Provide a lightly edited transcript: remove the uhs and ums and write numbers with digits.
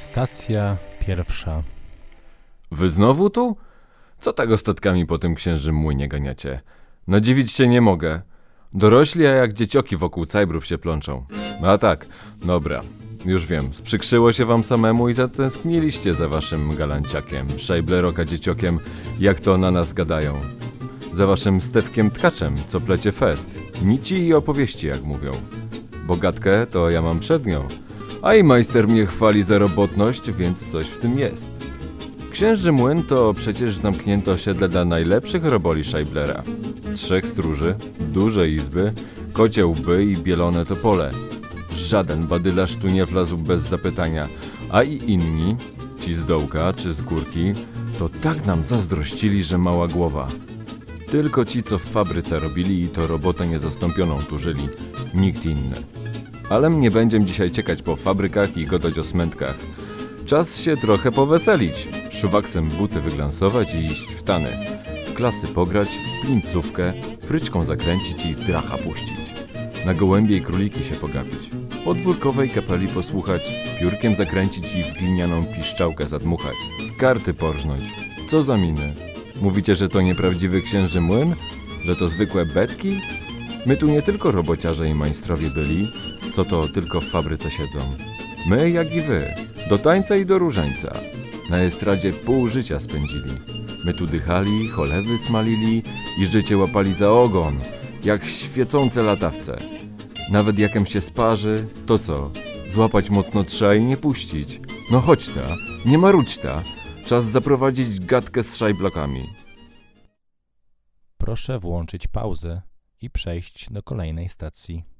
Stacja pierwsza. Wy znowu tu? Co tak ostatkami po tym księżym młynie ganiacie? Nadziwić się nie mogę. Dorośli, a jak dziecioki wokół cajbrów się plączą. A tak, dobra, już wiem. Sprzykrzyło się wam samemu i zatęskniliście za waszym galanciakiem, szajbleroka dzieciokiem, jak to na nas gadają. Za waszym Stefkiem Tkaczem, co plecie fest. Nici i opowieści, jak mówią. Bogatkę to ja mam przed nią. A i majster mnie chwali za robotność, więc coś w tym jest. Księży Młyn to przecież zamknięte osiedle dla najlepszych roboli Szajblera. 3 stróży, duże izby, kocie łby i bielone topole. Żaden badylarz tu nie wlazł bez zapytania, a i inni, ci z dołka czy z górki, to tak nam zazdrościli, że mała głowa. Tylko ci, co w fabryce robili i to robotę niezastąpioną tużyli, nikt inny. Ale mnie będziem dzisiaj ciekać po fabrykach i gadać o smętkach. Czas się trochę poweselić, szuwaksem buty wyglansować i iść w tany, w klasy pograć, w plincówkę, fryczką zakręcić i dracha puścić, na gołębie i króliki się pogapić, podwórkowej kapeli posłuchać, piórkiem zakręcić i w glinianą piszczałkę zadmuchać, w karty porżnąć. Co za miny? Mówicie, że to nieprawdziwy księży młyn? Że to zwykłe betki? My tu nie tylko robociarze i majstrowie byli, co to tylko w fabryce siedzą. My, jak i wy, do tańca i do różańca. Na estradzie pół życia spędzili. My tu dychali, cholewy smalili i życie łapali za ogon, jak świecące latawce. Nawet jakem się sparzy, to co? Złapać mocno trzeba i nie puścić. No chodź ta, nie marudź ta. Czas zaprowadzić gadkę z szajblokami. Proszę włączyć pauzę i przejść do kolejnej stacji.